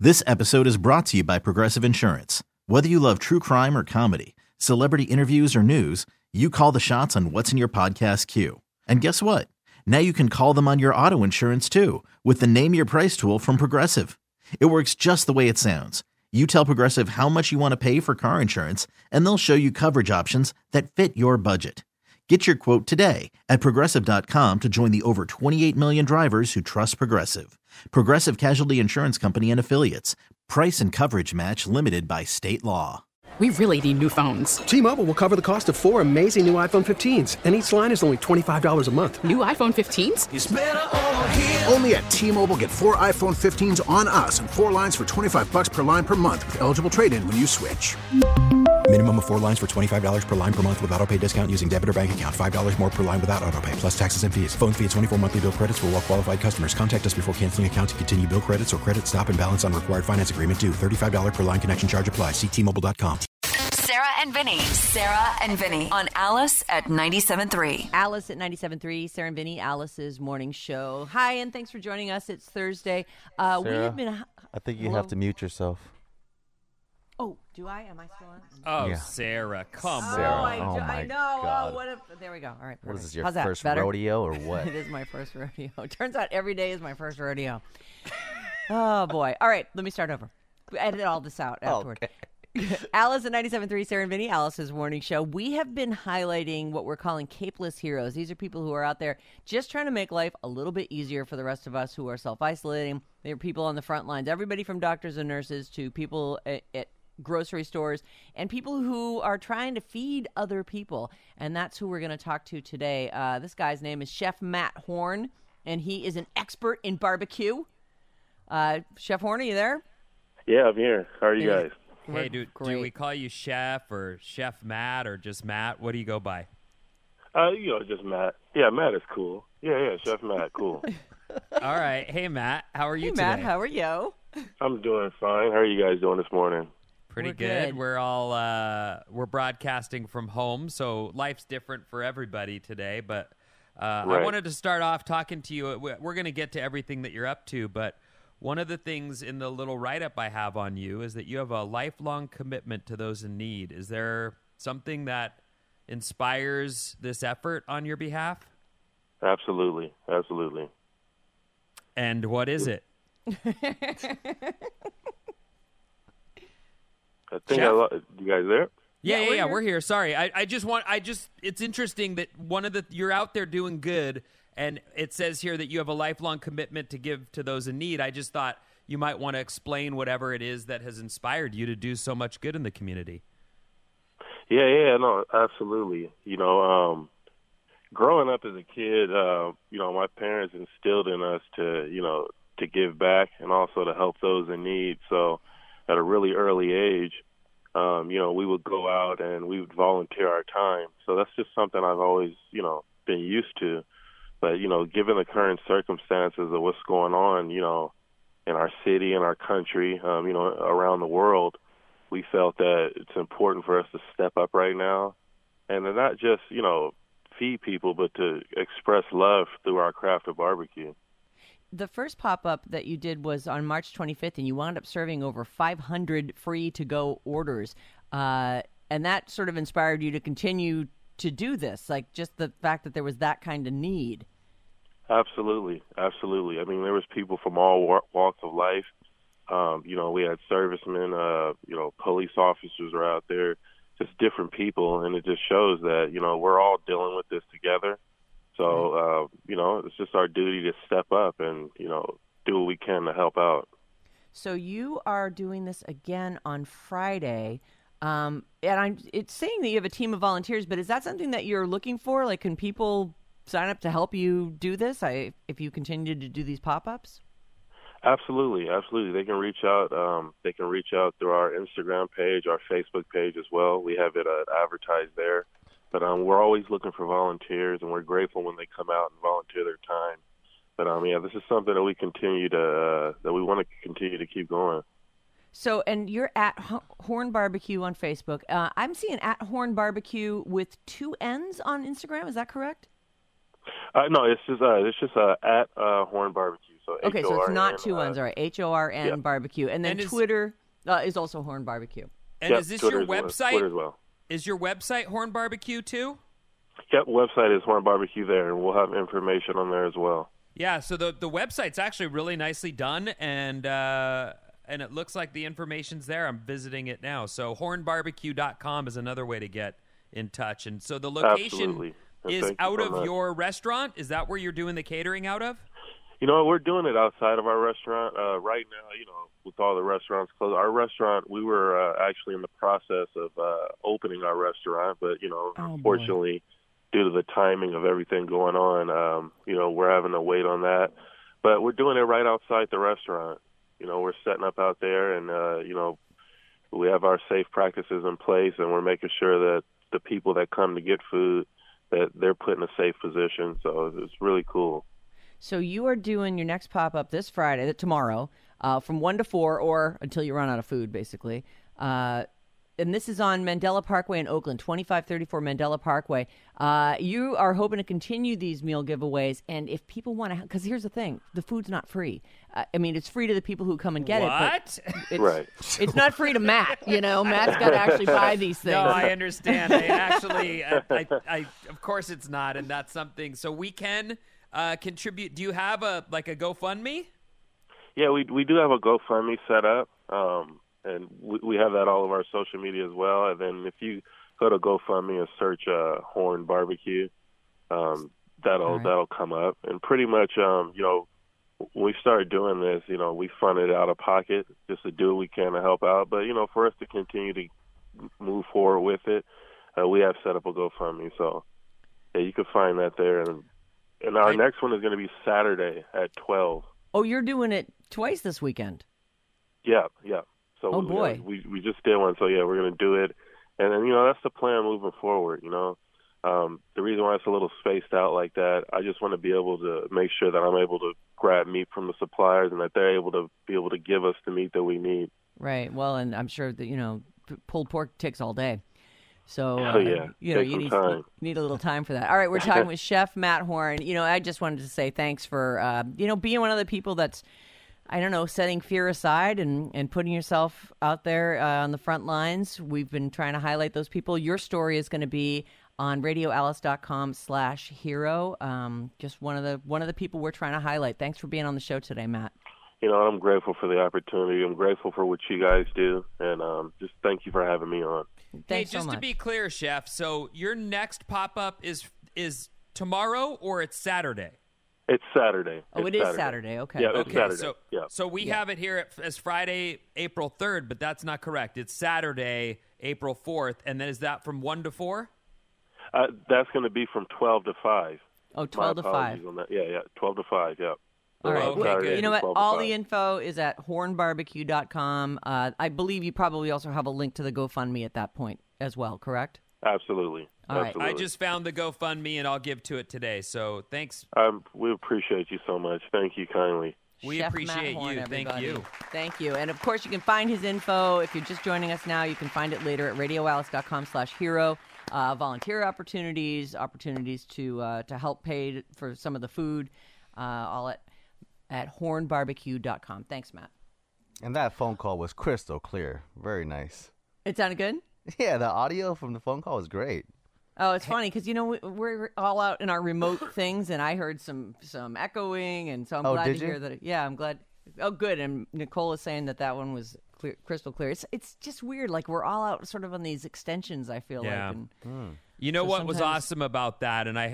This episode is brought to you by Progressive Insurance. Whether you love true crime or comedy, celebrity interviews or news, you call the shots on what's in your podcast queue. And guess what? Now you can call them on your auto insurance too with the Name Your Price tool from Progressive. It works just the way it sounds. You tell Progressive how much you want to pay for car insurance, and they'll show you coverage options that fit your budget. Get your quote today at Progressive.com to join the over 28 million drivers who trust Progressive. Progressive Casualty Insurance Company and Affiliates. Price and coverage match limited by state law. We really need new phones. T-Mobile will cover the cost of 4 amazing new iPhone 15s, and each line is only $25 a month. New iPhone 15s? It's better over here. Only at T-Mobile, get 4 iPhone 15s on us and 4 lines for $25 per line per month with eligible trade-in when you switch. Minimum of 4 lines for $25 per line per month with autopay discount using debit or bank account. $5 more per line without autopay, plus taxes and fees. Phone fee at 24 monthly bill credits for well-qualified customers. Contact us before canceling account to continue bill credits or credit stop and balance on required finance agreement due. $35 per line connection charge applies. See T-Mobile.com. Sarah and Vinny on Alice at 97.3. Alice at 97.3, Sarah and Vinny, Alice's morning show. Hi, and thanks for joining us. It's Thursday. Sarah, we have been. I think you Hello? have to mute yourself. Oh, do I? Am I still on? Oh, Yeah. Sarah, come Sarah. on. Oh, my I know. God. Oh, what if? There we go. All right. What is perfect. this, your How's that? first Better? rodeo or what? It is my first rodeo. Turns out every day is my first rodeo. Oh, boy. All right, let me start over. Edit all this out afterward. Okay. Alice at 97.3, Sarah and Vinny, Alice's morning show. We have been highlighting what we're calling capeless heroes. These are people who are out there just trying to make life a little bit easier for the rest of us who are self-isolating. They're people on the front lines, everybody from doctors and nurses to people at grocery stores and people who are trying to feed other people. And that's who we're going to talk to today. This guy's name is Chef Matt Horn, and he is an expert in barbecue. Chef Horn, are you there? Yeah, I'm here. How are you guys? Hey, do we call you Chef or Chef Matt or just Matt? What do you go by? Just Matt. Yeah, Matt is cool. Yeah, Chef Matt, cool. All right. Hey, Matt. How are you today? Matt, how are you? I'm doing fine. How are you guys doing this morning? Pretty We're good. good. We're all we're broadcasting from home, so life's different for everybody today. But I Right. wanted to start off talking to you. We're going to get to everything that you're up to, but one of the things in the little write-up I have on you is that you have a lifelong commitment to those in need. Is there something that inspires this effort on your behalf? Absolutely. And what is it? I think Chef? you guys there? Yeah, we're here. Sorry. It's interesting that you're out there doing good, and it says here that you have a lifelong commitment to give to those in need. I just thought you might want to explain whatever it is that has inspired you to do so much good in the community. Yeah, no, absolutely. Growing up as a kid, my parents instilled in us to give back and also to help those in need. So at a really early age, we would go out and we would volunteer our time. So that's just something I've always, been used to. But, given the current circumstances of what's going on, in our city, in our country, around the world, we felt that it's important for us to step up right now and to not just, feed people, but to express love through our craft of barbecue. The first pop-up that you did was on March 25th, and you wound up serving over 500 free-to-go orders. And that sort of inspired you to continue to do this, like just the fact that there was that kind of need. Absolutely. I mean, there was people from all walks of life. We had servicemen, police officers are out there, just different people, and it just shows that, we're all dealing with this together. So, it's just our duty to step up and, do what we can to help out. So you are doing this again on Friday. And it's saying that you have a team of volunteers, but is that something that you're looking for? Like, can people sign up to help you do this if you continue to do these pop-ups? Absolutely. They can reach out. They can reach out through our Instagram page, our Facebook page as well. We have it advertised there. But we're always looking for volunteers, and we're grateful when they come out and volunteer their time. But this is something that we want to continue to keep going. So, and you're at Horn Barbecue on Facebook. I'm seeing at Horn Barbecue with 2 N's on Instagram. Is that correct? No, it's just at Horn Barbecue. So Okay, so it's not two HORN, N's. All right, HORN yeah. barbecue, and then And is- Twitter is also Horn Barbecue. And Yep, is this Twitter your as well. website? Twitter as well. Is your website Horn Barbecue too? Yep, website is Horn Barbecue there, and we'll have information on there as well. Yeah, so the website's actually really nicely done, and it looks like the information's there. I'm visiting it now. So hornbarbecue.com is another way to get in touch. And so the location Absolutely. And is thank you out so of much. your restaurant? Is that where you're doing the catering out of? You know, we're doing it outside of our restaurant right now. You know, with all the restaurants closed, our restaurant, we were actually in the process of opening our restaurant, but you know, unfortunately, due to the timing of everything going on, you know, we're having to wait on that. But we're doing it right outside the restaurant. You know, we're setting up out there, and you know, we have our safe practices in place, and we're making sure that the people that come to get food, that they're put in a safe position. So it's really cool. So you are doing your next pop-up this Friday, tomorrow, from 1 to 4, or until you run out of food, basically. And this is on Mandela Parkway in Oakland, 2534 Mandela Parkway. You are hoping to continue these meal giveaways, and if people want to, because here's the thing, the food's not free. I mean, it's free to the people who come and get it, but it's, Right. it's not free to Matt. You know, Matt's got to actually buy these things. No, I understand. I actually, I of course it's not, and that's something. So we can contribute. Do you have a GoFundMe? Yeah, we do have a GoFundMe set up, and we have that all of our social media as well. And then if you go to GoFundMe and search Horn Barbecue, that'll come up. And pretty much, you know, when we started doing this, you know, we funded out of pocket just to do what we can to help out. But you know, for us to continue to move forward with it, we have set up a GoFundMe. So yeah, you can find that there. And our next one is going to be Saturday at 12. Oh, you're doing it twice this weekend. Yeah. So Oh, boy. we just did one. So yeah, we're going to do it. And then, you know, that's the plan moving forward, you know. The reason why it's a little spaced out like that, I just want to be able to make sure that I'm able to grab meat from the suppliers and that they're able to give us the meat that we need. Right. Well, and I'm sure that, you know, pulled pork takes all day. So, yeah. you know, Take you some time. need a little time for that. All right, we're talking with Chef Matt Horn. You know, I just wanted to say thanks for, you know, being one of the people that's, I don't know, setting fear aside and putting yourself out there on the front lines. We've been trying to highlight those people. Your story is going to be on radioalice.com/hero. Just one of the people we're trying to highlight. Thanks for being on the show today, Matt. You know, I'm grateful for the opportunity. I'm grateful for what you guys do. And just thank you for having me on. Thanks Hey, just so much. to be clear, Chef, so your next pop-up is tomorrow or it's Saturday? It's Saturday. Oh, It's it is Saturday. Okay. Yeah, it's Okay, Saturday. so we have it here as Friday, April 3rd, but that's not correct. It's Saturday, April 4th, and then is that from 1 to 4? That's going to be from 12 to 5. Oh, 12 to 5. My apologies on that. Yeah, 12 to 5, yeah. All right. Okay, Well, good. you know what? 12 to All 5. the info is at hornbarbecue.com. I believe you probably also have a link to the GoFundMe at that point as well, correct? Absolutely. All right. Absolutely. I just found the GoFundMe, and I'll give to it today. So thanks. We appreciate you so much. Thank you kindly. We Chef appreciate Matt Horn, you. Thank everybody. you. Thank you. And of course, you can find his info. If you're just joining us now, you can find it later at radioalice.com/hero. Volunteer opportunities to help pay for some of the food, all at hornbarbecue.com. Thanks, Matt. And that phone call was crystal clear. Very nice. It sounded good? Yeah, the audio from the phone call was great. Oh, it's funny because, you know, we're all out in our remote things, and I heard some echoing, and so I'm glad to hear that. Yeah, I'm glad. Oh, good. And Nicole is saying that one was clear, crystal clear. It's just weird. Like, we're all out sort of on these extensions, I feel Yeah. like. And You know so what was sometimes- awesome about that, and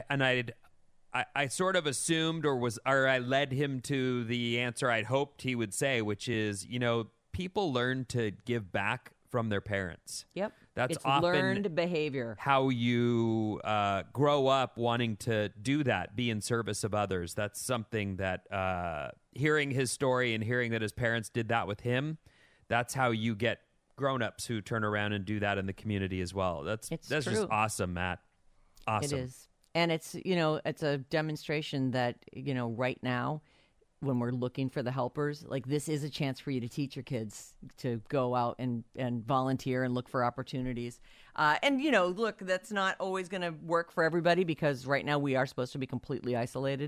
I sort of assumed or I led him to the answer I'd hoped he would say, which is, you know, people learn to give back from their parents. Yep. That's it's often learned behavior. how you grow up wanting to do that, be in service of others. That's something that hearing his story and hearing that his parents did that with him, that's how you get grown-ups who turn around and do that in the community as well. That's true. just awesome, Matt. Awesome. It is. And it's, you know, it's a demonstration that, you know, right now, when we're looking for the helpers, like, this is a chance for you to teach your kids to go out and volunteer and look for opportunities. And, you know, look, that's not always going to work for everybody because right now we are supposed to be completely isolated.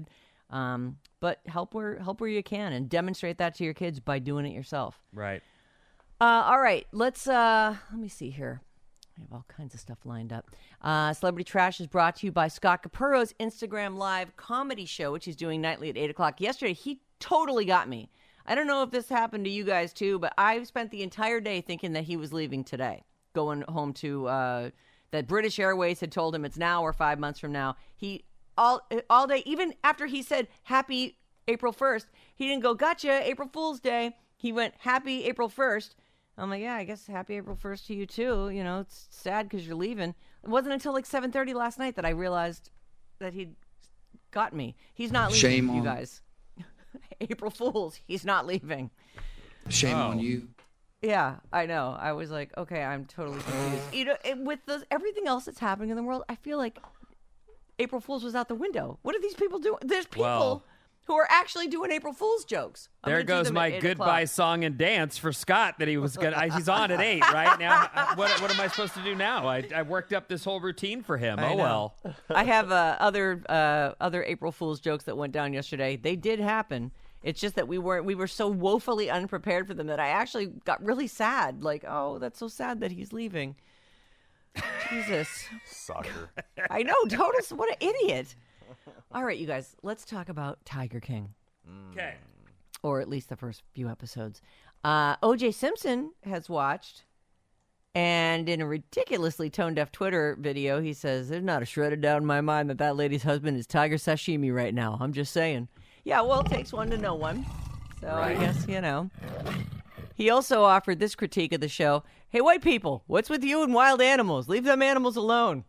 But help where you can, and demonstrate that to your kids by doing it yourself. Right. All right, let me see here. I have all kinds of stuff lined up. Celebrity Trash is brought to you by Scott Capuro's Instagram Live comedy show, which he's doing nightly at 8 o'clock. Yesterday, he totally got me. I don't know if this happened to you guys too, but I spent the entire day thinking that he was leaving today, going home to that British Airways had told him it's now or 5 months from now. He all day, even after he said Happy April 1st, he didn't go, gotcha, April Fool's Day. He went, Happy April 1st. I'm like, yeah, I guess Happy April 1st to you too. You know, it's sad because you're leaving. It wasn't until like 7:30 last night that I realized that he'd got me. He's not leaving, Shame on you guys. April Fools, he's not leaving. Shame on you. Yeah, I know. I was like, okay, I'm totally confused. You know, with everything else that's happening in the world, I feel like April Fools was out the window. What are these people doing? There's people who are actually doing April Fool's jokes. There goes my goodbye song and dance for Scott that he was gonna. He's on at 8 right now. What am I supposed to do now? I worked up this whole routine for him. Well. I have other April Fool's jokes that went down yesterday. They did happen. It's just that we were so woefully unprepared for them that I actually got really sad. Like, oh, that's so sad that he's leaving. Jesus. Soccer. I know, Totus, what an idiot. All right, you guys, let's talk about Tiger King. Okay. Or at least the first few episodes. O.J. Simpson has watched, and in a ridiculously tone-deaf Twitter video, he says, there's not a shred of doubt in my mind that lady's husband is Tiger Sashimi right now. I'm just saying. Yeah, well, it takes one to know one. So right. I guess, you know. He also offered this critique of the show. Hey, white people, what's with you and wild animals? Leave them animals alone.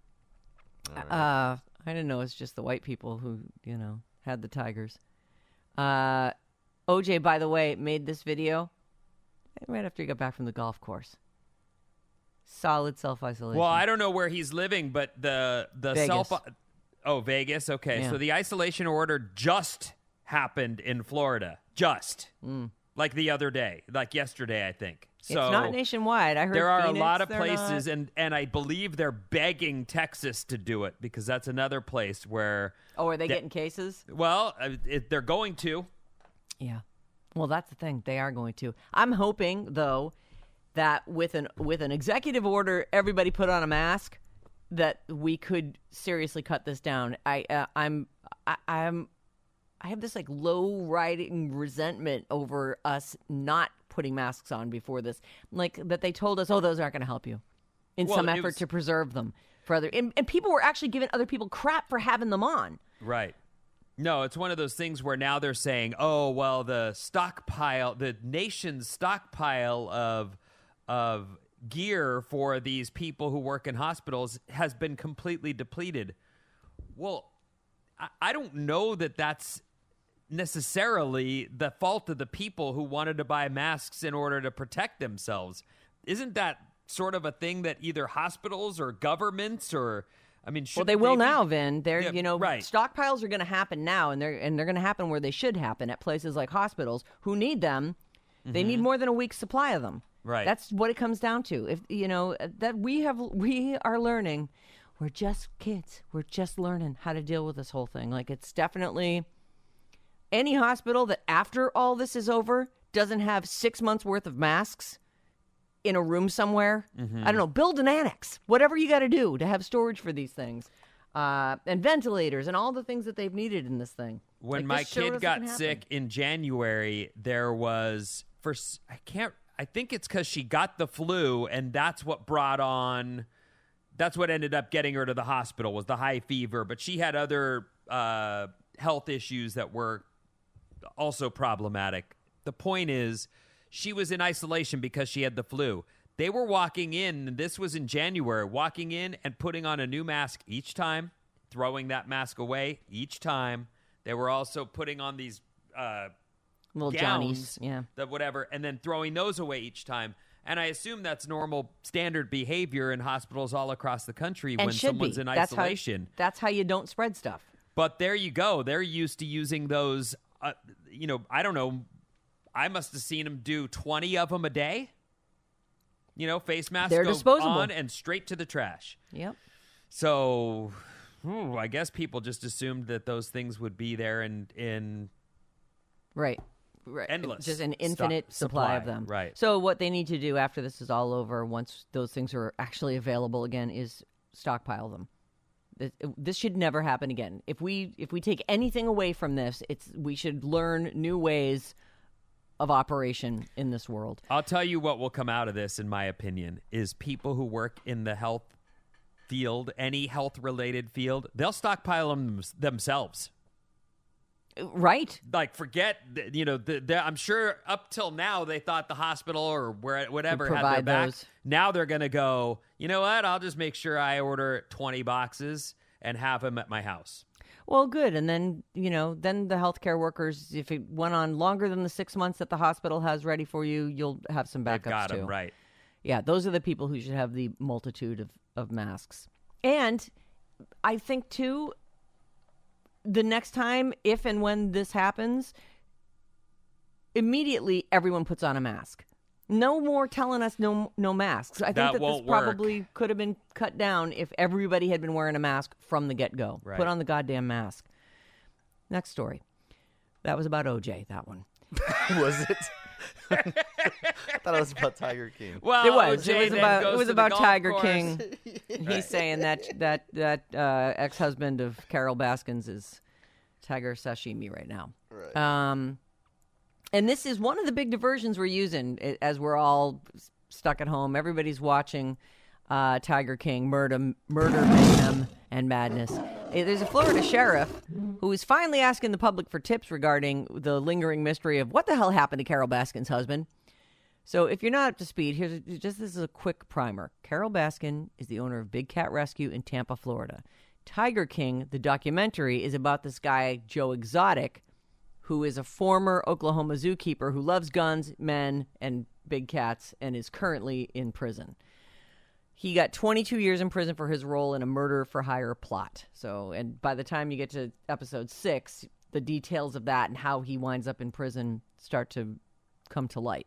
I didn't know it's just the white people who, you know, had the tigers. OJ, by the way, made this video right after he got back from the golf course. Solid self-isolation. Well, I don't know where he's living, but the Vegas. Vegas. Okay, Yeah. so the isolation order just happened in Florida. Just. Like the other day. Like yesterday, I think. So it's not nationwide. I heard there are Phoenix, a lot of they're places, not. and I believe they're begging Texas to do it because that's another place where... Oh, are they getting cases? Well, they're going to. Yeah. Well, that's the thing. They are going to. I'm hoping, though, that with an executive order, everybody put on a mask, that we could seriously cut this down. I have this like low riding resentment over us not putting masks on before this, like that they told us, oh, those aren't going to help you, in some effort to preserve them for other. And people were actually giving other people crap for having them on. Right. No, it's one of those things where now they're saying, oh, well, the nation's stockpile of gear for these people who work in hospitals has been completely depleted. Well, I don't know that that's necessarily the fault of the people who wanted to buy masks in order to protect themselves. Isn't that sort of a thing that either hospitals or governments or... I mean, well, they will now, Vin. They're, right. Stockpiles are going to happen now, and they're going to happen where they should happen, at places like hospitals who need them. Mm-hmm. They need more than a week's supply of them. Right. That's what it comes down to. If that we are learning. We're just kids. We're just learning how to deal with this whole thing. Like, it's definitely any hospital that after all this is over doesn't have 6 months worth of masks in a room somewhere. Mm-hmm. I don't know, build an annex, whatever you got to do to have storage for these things, and ventilators and all the things that they've needed in this thing. When my kid got sick in January, there was I think it's because she got the flu, and that's what ended up getting her to the hospital was the high fever. But she had other health issues that were also problematic. The point is, she was in isolation because she had the flu. They were walking in, and this was in January, walking in and putting on a new mask each time, throwing that mask away each time. They were also putting on these little gowns, Johnnies, yeah, that whatever, and then throwing those away each time. And I assume that's normal standard behavior in hospitals all across the country when someone's in isolation. That's how you don't spread stuff. But there you go. They're used to using those, I don't know, I must have seen them do 20 of them a day. Face masks. They're go disposable. on and straight to the trash. Yep. So, I guess people just assumed that those things would be there in Right. endless. Just an infinite supply of them. Right. So what they need to do after this is all over, once those things are actually available again, is stockpile them. This should never happen again. If we take anything away from this, we should learn new ways of operation in this world. I'll tell you what will come out of this, in my opinion, is people who work in the health field, any health-related field, they'll stockpile them themselves. Right. Like, forget, I'm sure up till now they thought the hospital or whatever had their back. Those. Now they're going to go, you know what, I'll just make sure I order 20 boxes and have them at my house. Well, good. And then, then the healthcare workers, if it went on longer than the 6 months that the hospital has ready for you, you'll have some backups They've got too. them, right. Yeah, those are the people who should have the multitude of masks. And I think, too, the next time, if and when this happens, immediately everyone puts on a mask. No more telling us no masks. I think that this probably could have been cut down if everybody had been wearing a mask from the get-go. Right. Put on the goddamn mask. Next story. That was about OJ, that one. Was it? I thought it was about Tiger King. Well, it was. OJ It was about Tiger course. King. He's saying that ex-husband of Carol Baskins is Tiger Sashimi right now. Right. And this is one of the big diversions we're using as we're all stuck at home. Everybody's watching Tiger King, murder, mayhem, and madness. There's a Florida sheriff who is finally asking the public for tips regarding the lingering mystery of what the hell happened to Carol Baskin's husband. So if you're not up to speed, this is a quick primer. Carol Baskin is the owner of Big Cat Rescue in Tampa, Florida. Tiger King, the documentary, is about this guy, Joe Exotic, who is a former Oklahoma zookeeper who loves guns, men, and big cats, and is currently in prison. He got 22 years in prison for his role in a murder-for-hire plot. So, and by the time you get to episode 6, the details of that and how he winds up in prison start to come to light.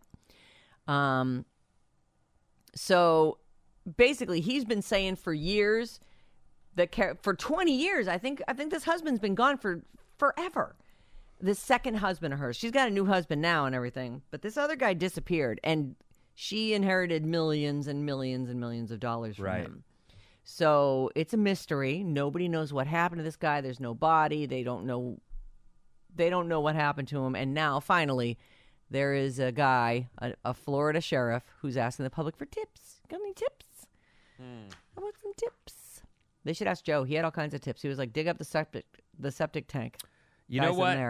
So, basically, he's been saying for years that for 20 years, I think this husband's been gone for forever. The second husband of hers. She's got a new husband now and everything, but this other guy disappeared, and she inherited millions and millions and millions of dollars from him. So it's a mystery. Nobody knows what happened to this guy. There's no body. They don't know what happened to him. And now, finally, there is a guy, a Florida sheriff, who's asking the public for tips. Got any tips? How about some tips? They should ask Joe. He had all kinds of tips. He was like, dig up the septic tank. You know what?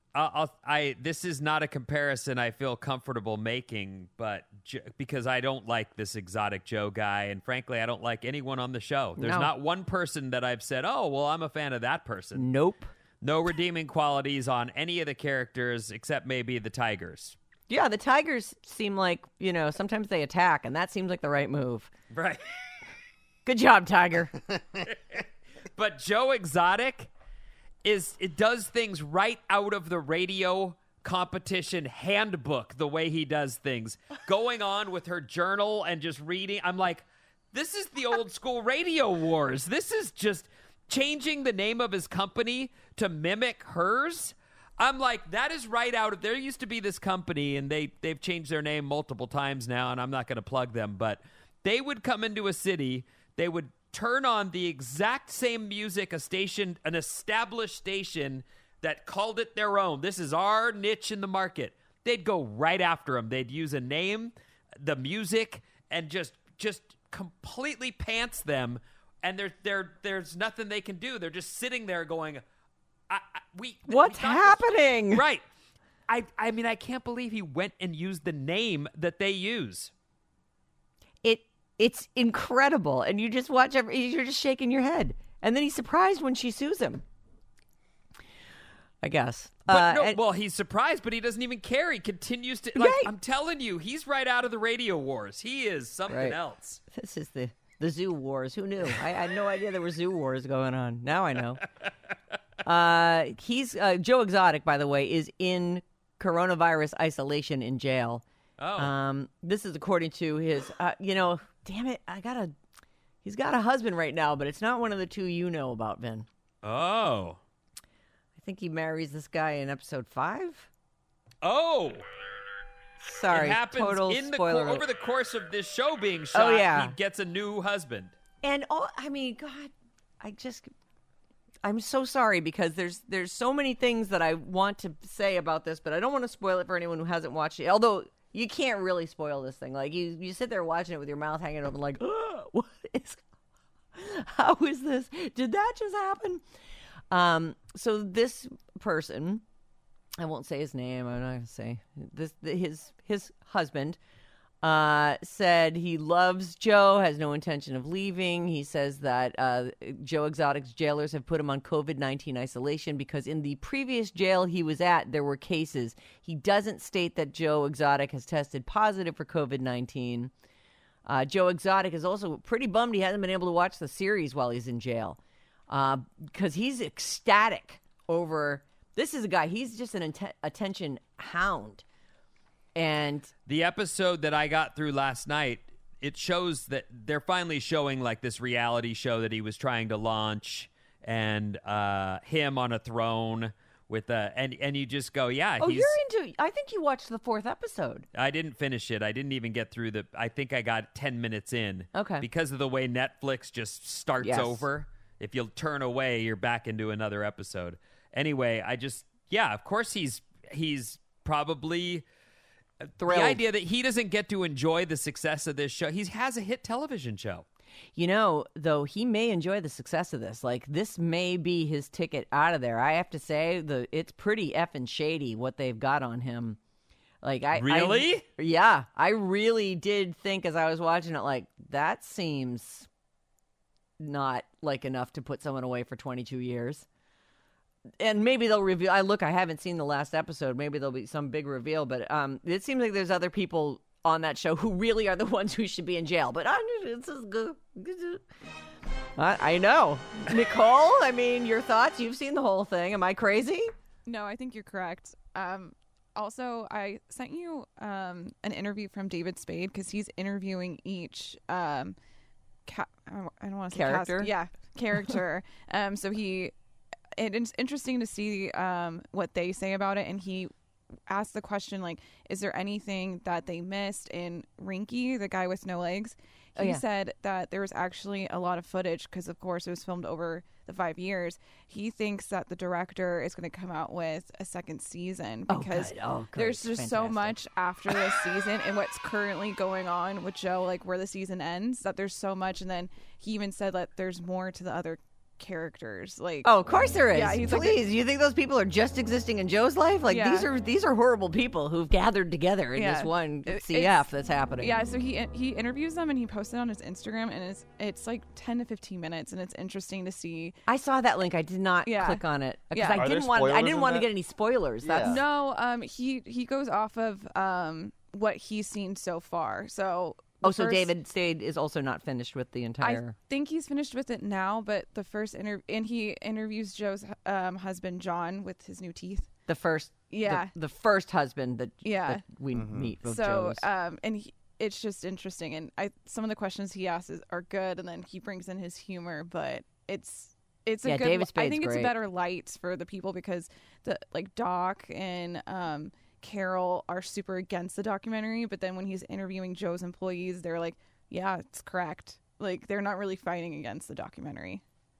This is not a comparison I feel comfortable making, but because I don't like this Exotic Joe guy, and frankly, I don't like anyone on the show. There's not one person that I've said, oh, well, I'm a fan of that person. Nope. No redeeming qualities on any of the characters except maybe the Tigers. Yeah, the Tigers seem like, sometimes they attack, and that seems like the right move. Right. Good job, Tiger. But Joe Exotic... it does things right out of the radio competition handbook, the way he does things. Going on with her journal and just reading. I'm like, this is the old school Radio Wars. This is just changing the name of his company to mimic hers. I'm like, that is right out of, there used to be this company, and they've changed their name multiple times now, and I'm not going to plug them, but they would come into a city, they would turn on the exact same music, an established station that called it their own. This is our niche in the market. They'd go right after them. They'd use a name, the music, and just completely pants them. And there's nothing they can do. They're just sitting there going, what's happening? Right. I mean, I can't believe he went and used the name that they use. It's incredible, and you just watch you're just shaking your head, and then he's surprised when she sues him. I guess. But well, he's surprised, but he doesn't even care. He continues to. Like, I'm telling you, he's right out of the Radio Wars. He is something else. This is the zoo wars. Who knew? I had no idea there were zoo wars going on. Now I know. He's Joe Exotic, by the way, is in coronavirus isolation in jail. Oh. This is according to his. Damn it! He's got a husband right now, but it's not one of the two you know about, Vin. Oh. I think he marries this guy in episode 5. Oh. Sorry, it happens total in the spoiler. over the course of this show being shot. Yeah. He gets a new husband. And God, I'm so sorry because there's so many things that I want to say about this, but I don't want to spoil it for anyone who hasn't watched it. Although you can't really spoil this thing. Like you sit there watching it with your mouth hanging open, like, how is this? Did that just happen? So this person, I won't say his name. I'm not going to say this. His husband said he loves Joe, has no intention of leaving. He says that Joe Exotic's jailers have put him on COVID-19 isolation because in the previous jail he was at, there were cases. He doesn't state that Joe Exotic has tested positive for COVID-19. Joe Exotic is also pretty bummed he hasn't been able to watch the series while he's in jail because he's ecstatic over... This is a guy, he's just an attention hound. And the episode that I got through last night, it shows that they're finally showing like this reality show that he was trying to launch and him on a throne with and you just go, yeah. Oh, you're into, I think you watched the 4th episode. I didn't finish it. I didn't even get through I think I got 10 minutes in. Okay. Because of the way Netflix just starts over. If you'll turn away, you're back into another episode. Anyway, of course he's probably thrilled. The idea that he doesn't get to enjoy the success of this show. He has a hit television show. You know, though, he may enjoy the success of this. Like, this may be his ticket out of there. I have to say, it's pretty effing shady what they've got on him. Like, Really? I really did think as I was watching it, like, that seems not like enough to put someone away for 22 years. And maybe they'll reveal. I haven't seen the last episode. Maybe there'll be some big reveal. But it seems like there's other people on that show who really are the ones who should be in jail. But it's just good. I know. Nicole, I mean, your thoughts? You've seen the whole thing. Am I crazy? No, I think you're correct. Also, I sent you an interview from David Spade because he's interviewing each I don't want to say character. Character. It's interesting to see what they say about it, and he asked the question, like, is there anything that they missed in Rinky, the guy with no legs? He said that there was actually a lot of footage because, of course, it was filmed over the 5 years. He thinks that the director is going to come out with a second season because there's just so much after this season and what's currently going on with Joe, like where the season ends, that there's so much. And then he even said that there's more to the other characters. Like, of course there is. Yeah, he's please, you think those people are just existing in Joe's life? Like, these are horrible people who've gathered together in this one CF that's happening. Yeah, so he interviews them and he posted on his Instagram, and it's like 10 to 15 minutes, and it's interesting to see. I saw that link. I did not click on it because I didn't want to get any spoilers. That's no. He goes off of what he's seen so far. So. So David Spade is also not finished with the entire... I think he's finished with it now, but the first and he interviews Joe's husband, John, with his new teeth. The first... The first husband that we meet of so, Joe's. It's just interesting. And some of the questions he asks are good, and then he brings in his humor, but it's a good... David Spade's I think it's great. a better light for the people because Doc and... Carol are super against the documentary, but then when he's interviewing Joe's employees, they're like, yeah, it's correct. Like, they're not really fighting against the documentary.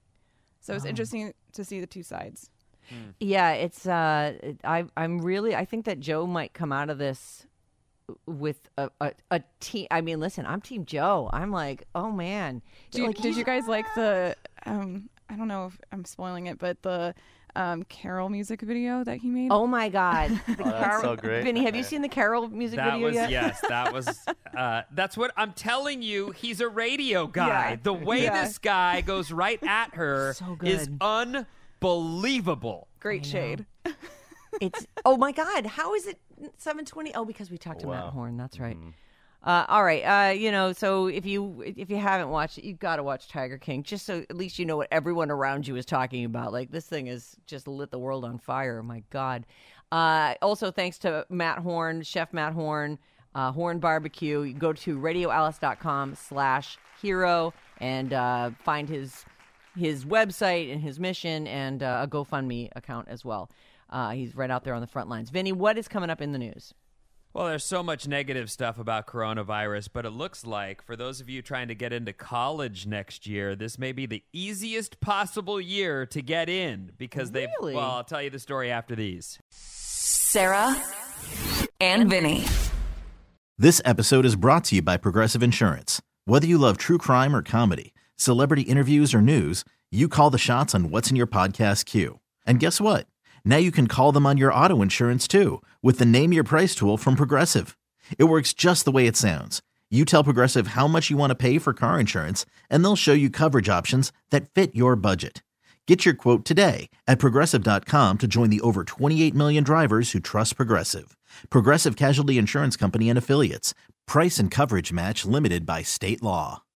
So it's interesting to see the two sides. Yeah, it's I think that Joe might come out of this with a team. I mean, listen, I'm Team Joe. I'm like, oh man. Did you guys like the I don't know if I'm spoiling it, but the Carol music video that he made? Oh my God. That's so great. Vinny, have you seen the Carol music video yet? Yes, that was, that's what I'm telling you. He's a radio guy. Yeah. The way this guy goes right at her So good. is unbelievable. Great shade. It's, oh my God, how is it 7:20? Oh, because we talked to Matt Horn. That's right. All right. So if you haven't watched it, you've got to watch Tiger King, just so at least you know what everyone around you is talking about. Like, this thing has just lit the world on fire. My God. Also, thanks to Matt Horn, Chef Matt Horn, Horn Barbecue. You can go to radioalice.com/hero. and find his website and his mission and a GoFundMe account as well. He's right out there on the front lines. Vinny, what is coming up in the news? Well, there's so much negative stuff about coronavirus, but it looks like for those of you trying to get into college next year, this may be the easiest possible year to get in because Really? Well, I'll tell you the story after these. Sarah and Vinny. This episode is brought to you by Progressive Insurance. Whether you love true crime or comedy, celebrity interviews or news, you call the shots on what's in your podcast queue. And guess what? Now you can call them on your auto insurance too with the Name Your Price tool from Progressive. It works just the way it sounds. You tell Progressive how much you want to pay for car insurance, and they'll show you coverage options that fit your budget. Get your quote today at Progressive.com to join the over 28 million drivers who trust Progressive. Progressive Casualty Insurance Company and Affiliates. Price and coverage match limited by state law.